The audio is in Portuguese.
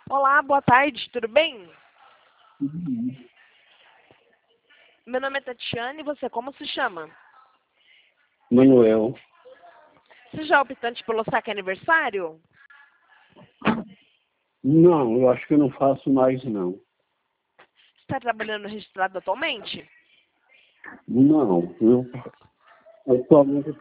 Olá, boa tarde, tudo bem? Uhum. Meu nome é Tatiane e você como se chama? Manuel. Você já é optante pelo saque aniversário? Não, eu acho que eu não faço mais, não. Está trabalhando registrado atualmente? Não, eu atualmente